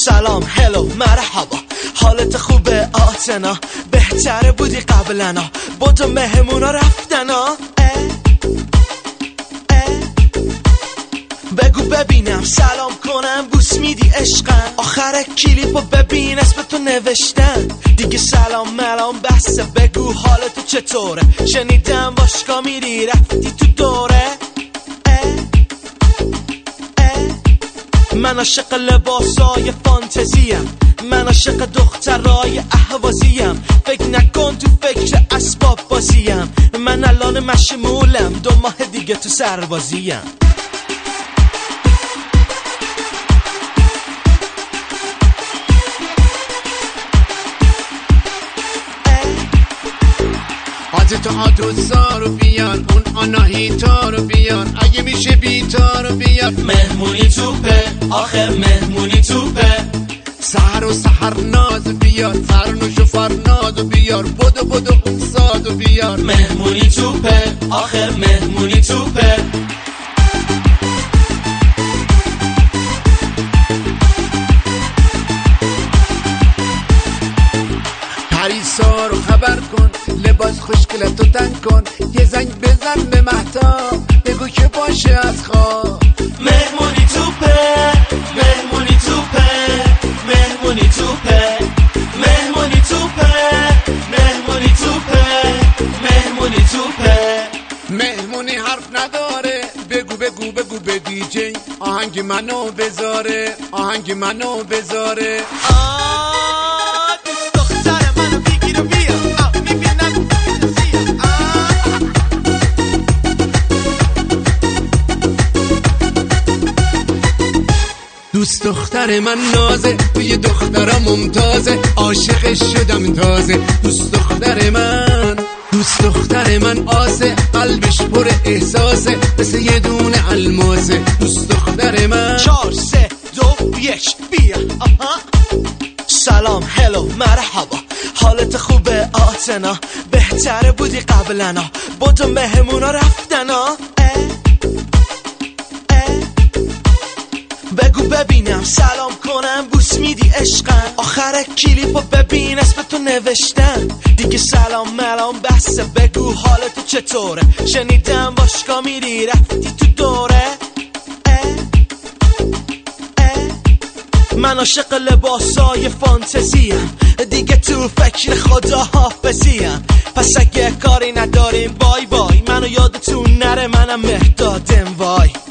سلام هلو مرحبا، حالت خوبه آتنا؟ بهتره بودی قبلنا، بودو مهمونا رفتنا. بگو ببینم سلام کنم، بوس میدی عشقم؟ آخر کلیپو ببین اسم تو نوشتم دیگه. سلام ملام بسه، بگو حالتو چطوره؟ شنیدم باشگاه میری رفتی تو دوره. من عاشق لباسای فانتزیم، من عاشق دخترای اهوازیم. فکر نکن تو فکر اسباب بازیم، من الان مشمولم 2 ماه دیگه تو سربازیم. تو آدوزا رو بیار، اون آناهیتا رو بیار، اگه میشه بیتا رو بیار. مهمونی توپه، آخر مهمونی توپه. سحر و سحر ناز بیار، فرنوش و فرناز بیار، بدو اون ساز بیار. مهمونی توپه، آخر مهمونی توپه. پریسا رو خبر کن، لباس خوشگلتو تن کن، یه زنگ بزن به مهتاب، بگو که باشه از خواب. مهمونی توپه، مهمونی توپه، مهمونی توپه، مهمونی توپه، مهمونی توپه، مهمونی توپه. مهمونی حرف نداره، بگو به دیجی آهنگ منو بذاره، آهنگ منو بذاره. دوست دختر من نازه، توی دخترم ممتازه، عاشقش شدم تازه. دوست دختر من آسه، قلبش پر احساسه، مثل یه دونه الماسه. دوست دختر من 4 3 2 1 بیا. سلام هلو مرحبا، حالت خوبه آتنا؟ بهتره بودی قبلنا، بودو مهمونا رفتنا. بگو ببینم سلام کنم، بوس میدی عشقم؟ آخر کلیپو ببین اسم تو نوشتم دیگه. سلام ملام بسه، بگو حالتو چطوره؟ شنیدم باشگاه میری رفتی تو دوره. من عاشق لباسای فانتزیم، دیگه تو فکر خدا حافظیم. پس اگه کاری نداریم بای بای، منو یادتون نره منم مهدادم وای.